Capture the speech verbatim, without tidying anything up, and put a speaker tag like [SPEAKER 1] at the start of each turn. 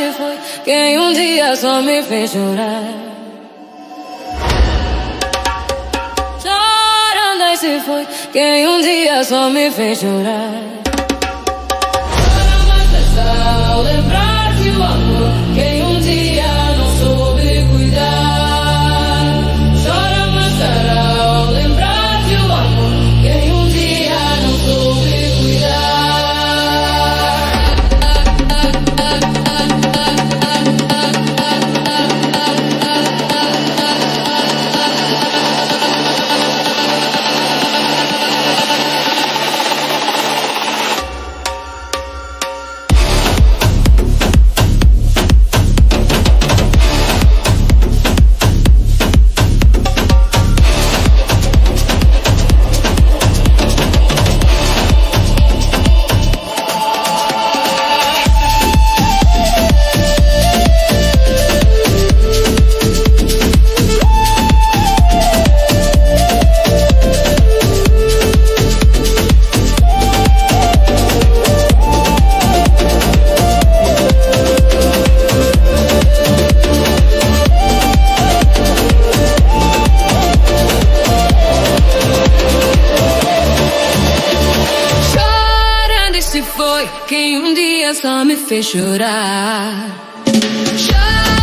[SPEAKER 1] esse foi quem um dia só me fez chorar. Chorando esse foi quem um dia só me fez chorar. Chora mais dessa ao lembrar que o amor quem um dia não soube cuidar. Chora mais dessa ao lembrar que o amor quem um dia não soube cuidar. Foi quem um dia só me fez chorar. Chorar.